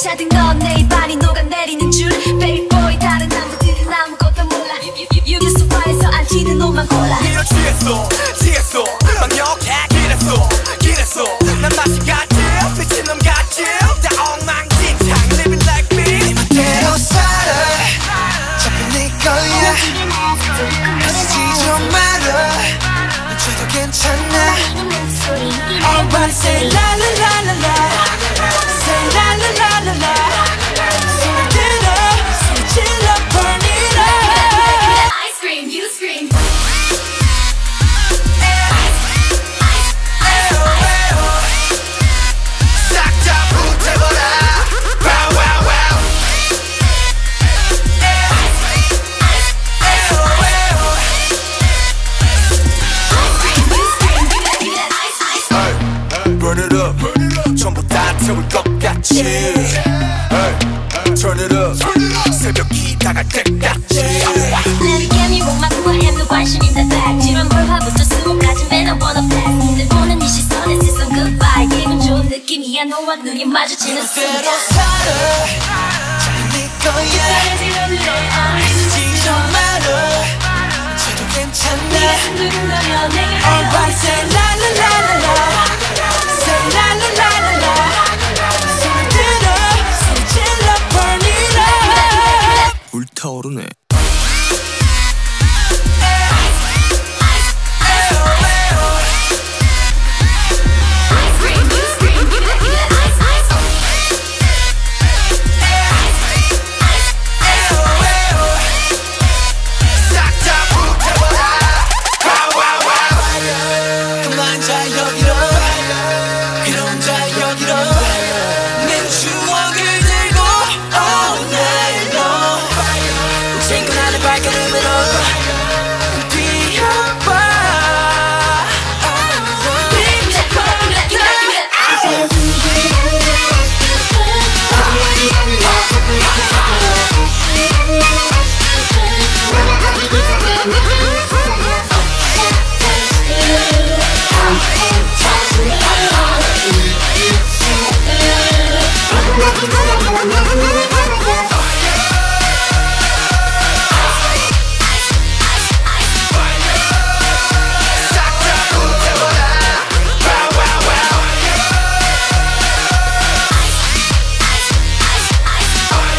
차든 건 내 입안이 녹아내리는 줄 Baby boy 다른 남자들은 아무것도 몰라 유기 소파에서 안 튀는 옷만 골라 밀어 취했어 막역해 길했어 난 맛이 같지 미친놈 같지 다 엉망진창 Living like me 네 맘대로 살아 자꾸 네 거야 하지 좀 말아 멈춰도 괜찮아 Everybody say la la la la la Say la la la la la 소리 들어 소리 질러 burn it up I scream, you scream Burn it up, 전부 다 태울 것 같이 hey, Turn it up, 새벽이 다갈 때까지 Let it get me on my cool hand 관심 있는 fact 지런 벌화부터 수목까지 man I wanna flex 늘 보는 이 시선에 세상 goodbye 기분 좋은 느낌이야 너와 눈이 마주치는 순간 그대로 살아 잘 네 거야 쓰지 좀 말아 저도 괜찮아 Everybody say la la la la la Say la la la la la 소리 들어 소리 질러 burn it up 불타오르네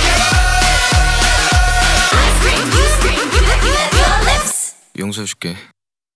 용서해줄게.